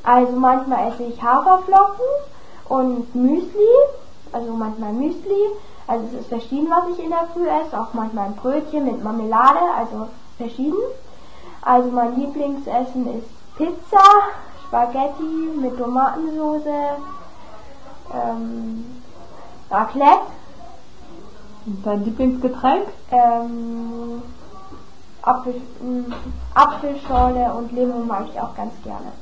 Also manchmal esse ich Haferflocken und Müsli, also manchmal Müsli, also es ist verschieden, was ich in der Früh esse, auch manchmal ein Brötchen mit Marmelade, also verschieden. Also mein Lieblingsessen ist Pizza, Spaghetti mit Tomatensauce, Raclette. Und dein Lieblingsgetränk? Apfelschorle und Limo mag ich auch ganz gerne.